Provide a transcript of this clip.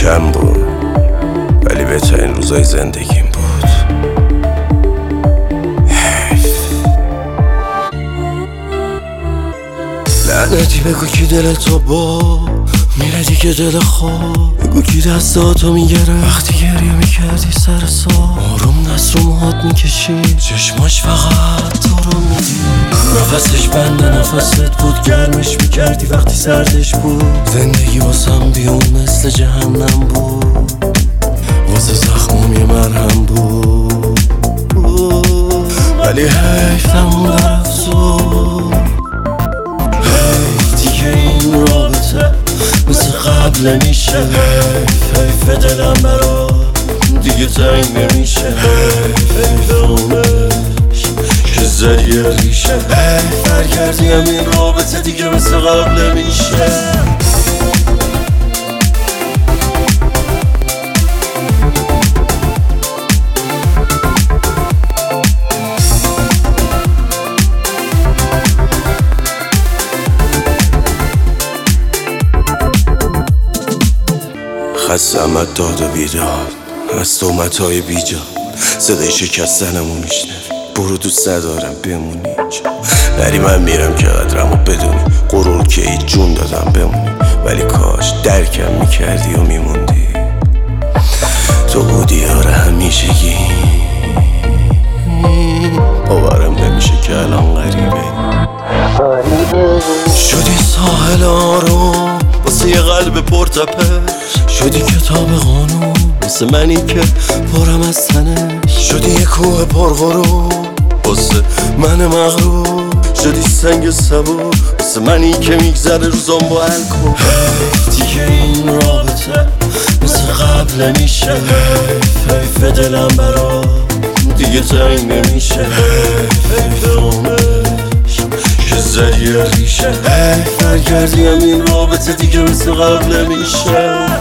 کم بود ولی بهترین روزای زندگیم بود. لعنتی بگو کی دل تو با میره دیگه دل خواب، بگو کی دستاتو میگره وقتی گریه میکردی سر سا، آروم دست رو موهات میکشی چشماش فقط تو رو میدی، نفسش بند نفست بود گرمش میکردی وقتی سردش بود، زندگی واسم بیون مثل جهنم بود، واسه زخمم یه مرهم بود، ولی حیف تموم افزود، حیف دیگه این رابطه مثل قبل نمیشه، حیف دلم برا دیگه تنگ نمیشه، حیف اونش که زدی ریشه، حیف برگردی همین رابطه دیگه مثل قبل نمیشه. خستم از داد و بیداد، از تهمت‌های بیجا، صدای شکستنمو میشنوی، برو دوست ندارم بمونی اینجا، نری من میرم که قدرمو بدونی، غرور که ای جون دادم بمونی، ولی کاش درکم میکردی و میموندی، تو بودی یار همیشگی، باورم نمیشه که الان غریبه شدی، ساحل آروم واسه یه قلب پرتپش، شدی کتاب قانون واسه منی که پرم از تنش، شدی یه کوه پرغرور واسه من مغرور، شدی سنگ صبور واسه منی که میگذره روزام با الکل، حیف دیگه این رابطه مثل قبل نمیشه، حیف دلم برا دیگه تنگ نمیشه، حیف اونش که زدی ریشه، حیف برگردی همین رابطه دیگه مثل قبل نمیشه.